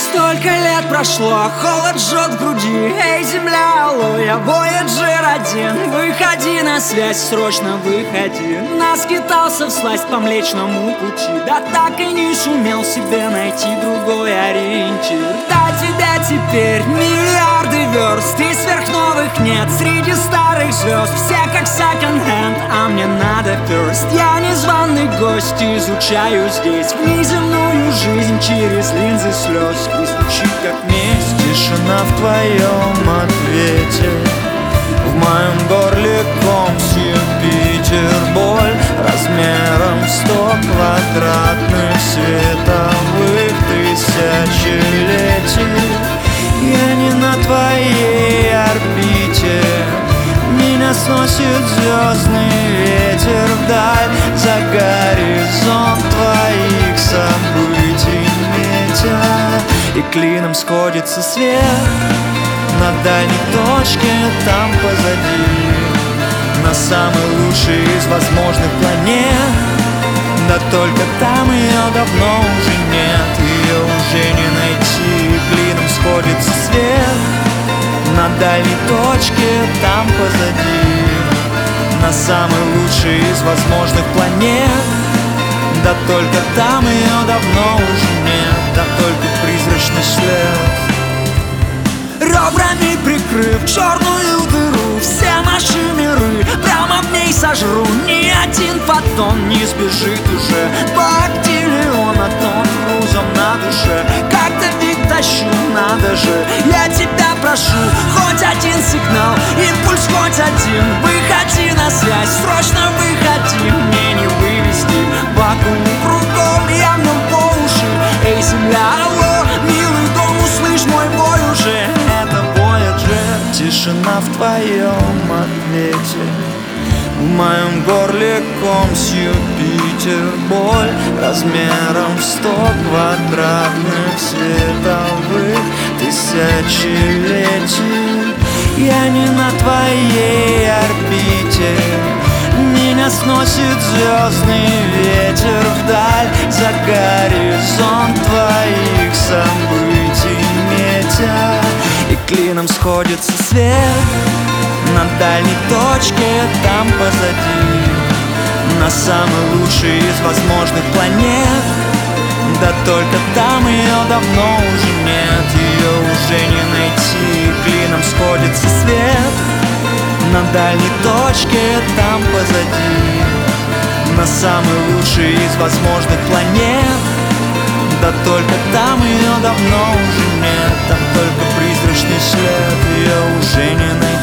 Столько лет прошло, холод жжет в груди. Эй, земля, алло, я Voyager 1. Выходи на связь, срочно выходи. Наскитался всласть по Млечному пути, да так и не сумел себе найти другой ориентир. До тебя теперь миллиарды верст, и сверхновых нет среди старых звезд. Все как секонд-хенд, а мне надо first. Я незваный гость, изучаю здесь внеземную жизнь через линзы слез. И звучит как месть. Тишина в твоем ответе, в моем горле ком Юпитер. Боль размером 100 квадратных световых тысячелетий. Я не на твоей орбите, меня сносит звездный ветер вдаль, за горизонт твоих событий метя. И клином сходится свет на дальней точке там позади, на самой лучшей из возможных планет. Да только там ее давно уже нет, ее уже не найти. Клином сходится свет на дальней точке там позади, на самой лучшей из возможных планет. Да только там ее давно уже нет, там только призрачный след. Ребрами прикрыв черную дыру, все наши миры прямо в ней сожру. Ни один фотон не сбежит уже по актиллиона тонн грузом на душе. Как-то ведь тащу, надо же, я тебя прошу. Хоть один сигнал, импульс хоть один. Выходи на связь, срочно выходи. Мне не вывести вакуум кругом, я в нем по уши. Эй, земля, алло, милый дом, услышь мой бой уже. Это Voyager. Тишина в твоем ответе, в моем горле ком Юпитер. Боль размером 100 квадратных световых тысячелетий. Я не на твоей орбите, меня сносит звездный ветер вдаль, за горизонт твоих событий метя. И клином сходится свет на дальней точке там позади, на самой лучшей из возможных планет. Да только там ее давно уже нет, ее уже не найти. Клином сходится свет на дальней точке там позади, на самой лучшей из возможных планет. Да только там ее давно уже нет, там только призрачный след, ее уже не найти.